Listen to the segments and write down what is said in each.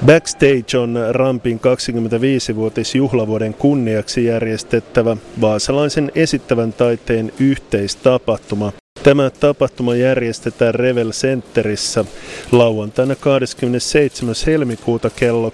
Backstage on Rampin 25-vuotisjuhlavuoden kunniaksi järjestettävä vaasalaisen esittävän taiteen yhteistapahtuma. Tämä tapahtuma järjestetään Revel Centerissä lauantaina 27. helmikuuta kello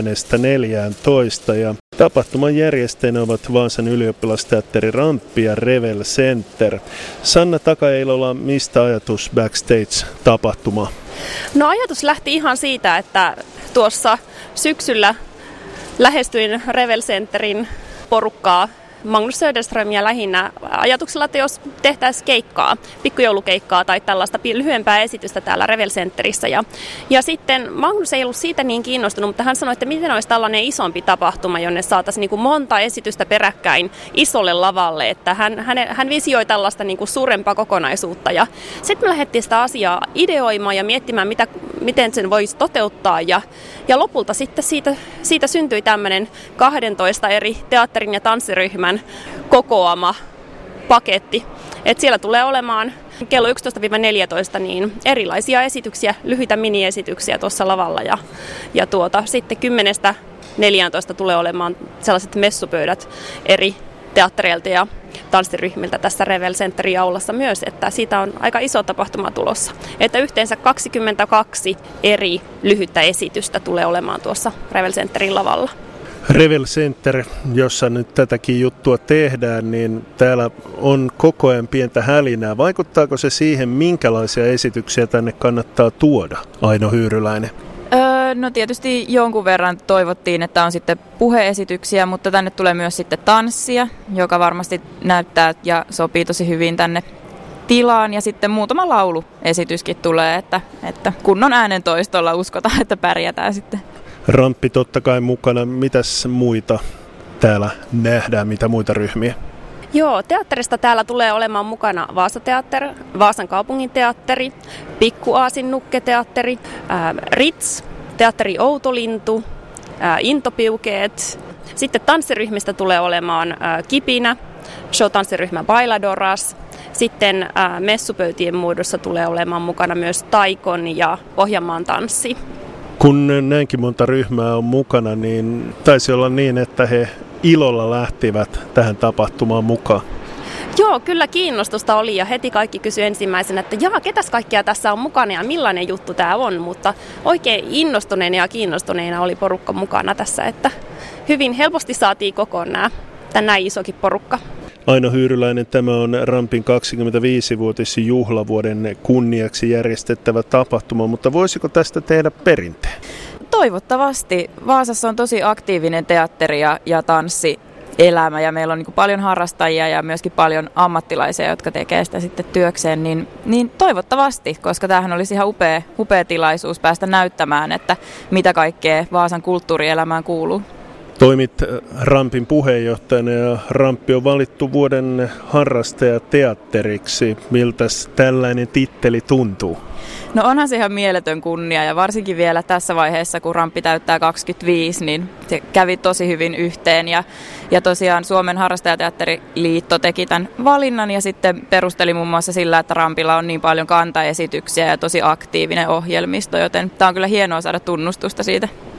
10:14 ja tapahtuman järjestäjänä ovat Vaasan ylioppilasteatteri Ramppi ja Revel Center. Sanna Taka-Eilola, mistä ajatus Backstage-tapahtuma? No ajatus lähti ihan siitä, että tuossa syksyllä lähestyin Revel Centerin porukkaa, Magnus Söderströmiä lähinnä ajatuksella, että jos tehtäisiin keikkaa, pikkujoulukeikkaa tai tällaista lyhyempää esitystä täällä Revel Centerissä. Ja sitten Magnus ei ollut siitä niin kiinnostunut, mutta hän sanoi, että miten olisi tällainen isompi tapahtuma, jonne saataisiin niin kuin monta esitystä peräkkäin isolle lavalle. Että hän visioi tällaista niin kuin suurempaa kokonaisuutta. Ja sitten me lähdettiin sitä asiaa ideoimaan ja miettimään, miten sen voisi toteuttaa. Ja lopulta sitten siitä syntyi tämmöinen 12 eri teatterin ja tanssiryhmän kokoama paketti. Et siellä tulee olemaan kello 11-14 niin erilaisia esityksiä, lyhyitä miniesityksiä tuossa lavalla. Ja sitten 10-14 tulee olemaan sellaiset messupöydät eri teattereilta ja tanssiryhmiltä tässä Revel Centerin aulassa myös, että siitä on aika iso tapahtuma tulossa. Että yhteensä 22 eri lyhyttä esitystä tulee olemaan tuossa Revel Centerin lavalla. Revel Center, jossa nyt tätäkin juttua tehdään, niin täällä on koko ajan pientä hälinää. Vaikuttaako se siihen, minkälaisia esityksiä tänne kannattaa tuoda, Aino Hyyryläinen? No tietysti jonkun verran toivottiin, että on sitten puheesityksiä, mutta tänne tulee myös sitten tanssia, joka varmasti näyttää ja sopii tosi hyvin tänne tilaan. Ja sitten muutama lauluesityskin tulee, että kunnon äänentoistolla uskotaan, että pärjätään sitten. Ramppi totta kai mukana. Mitäs muita täällä nähdään, mitä muita ryhmiä? Joo, teatterista täällä tulee olemaan mukana Vaasateatteri, Vaasan kaupunginteatteri, Pikku Aasin Nukketeatteri, Rits, teatteri Outolintu, Intopiukeet. Sitten tanssiryhmistä tulee olemaan Kipinä, showtanssiryhmä Bailadoras. Sitten messupöytien muodossa tulee olemaan mukana myös Taikon ja Pohjanmaan tanssi. Kun näinkin monta ryhmää on mukana, niin taisi olla niin, että he ilolla lähtivät tähän tapahtumaan mukaan. Joo, kyllä kiinnostusta oli ja heti kaikki kysyi ensimmäisenä, että ketäs kaikkia tässä on mukana ja millainen juttu tämä on, mutta oikein innostuneena ja kiinnostuneena oli porukka mukana tässä, että hyvin helposti saatiin kokoon näin isokin porukka. Aino Hyyryläinen, tämä on Rampin 25-vuotisjuhlavuoden kunniaksi järjestettävä tapahtuma, mutta voisiko tästä tehdä perinteen? Toivottavasti. Vaasassa on tosi aktiivinen teatteri ja tanssielämä ja meillä on niin paljon harrastajia ja myöskin paljon ammattilaisia, jotka tekee sitä sitten työkseen, niin toivottavasti, koska tämähän olisi ihan upea tilaisuus päästä näyttämään, että mitä kaikkea Vaasan kulttuurielämään kuuluu. Toimit Rampin puheenjohtajana ja Ramppi on valittu vuoden harrastajateatteriksi. Miltäs tällainen titteli tuntuu? No onhan se ihan mieletön kunnia ja varsinkin vielä tässä vaiheessa, kun Ramppi täyttää 25, niin se kävi tosi hyvin yhteen. Ja tosiaan Suomen harrastajateatteriliitto teki tämän valinnan ja sitten perusteli muun muassa sillä, että Rampilla on niin paljon kantaesityksiä ja tosi aktiivinen ohjelmisto, joten tämä on kyllä hienoa saada tunnustusta siitä.